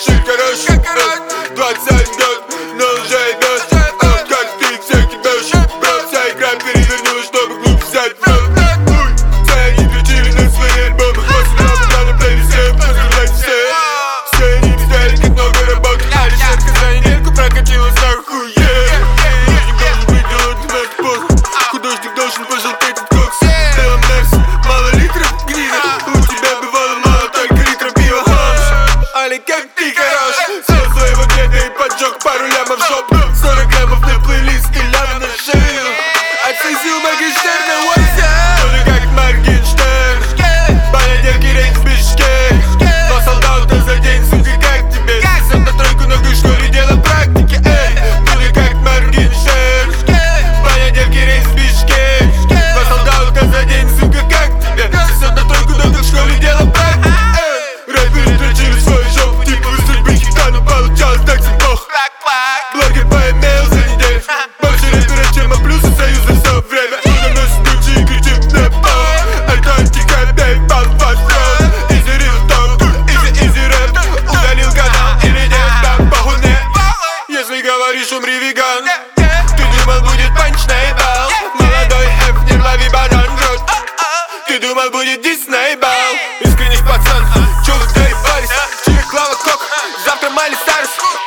дышит, короче. 20 год, но уже идет. Как ты всех кидаешь, брат, вся игра перевернулась, чтобы клуб взять в рот. Все они кричили на свои альбомы, после работа на плейлисте, поздравляйте все. Все они взяли, как много работы, а решетка за недельку прокатилась охуеть. Художник должен пожелтеть от кокса. Сделан Мерси, мало литров гнида. У тебя бывало мало, только литров пива. Али, как ты хорош. Съел своего деда и поджег пару лямов в жопу. 40 граммов на плейлист и лям на шею. Отсосил Моргенштерна, what's up? Буду как Моргенштерн. Понедельки рейс в Бишкек. Но солдата за день, сука, как тебе? Сам на тройку ногу, что ли, дело практики, эй. Буду как Моргенштерн. Понедельки рейс в Бишкек. Но солдата за день, сука, как тебе? Сам на тройку ногу, что ли, дело практики, эй. Рэперы дрочили свою жопу, типа выстрель бихита, но получалось так себе пох. Блогер поимел за неделю. Больше рэпера, чем плюсы союза все время. Кто носит ключи и кричит на пол. Альтантика, бейбал, ваш рот. Изи рил топ, изи рэп. Удалил канал или нет, там похуй мне. Если говоришь, умри, веган. Ты думал, будет панч, наебал. Молодой F, не лови, банан жжет. Ты думал, будет дис, наебал. Искренний пацан, чё вы доебались? Чьи клава кок, завтра Майли Сайрус.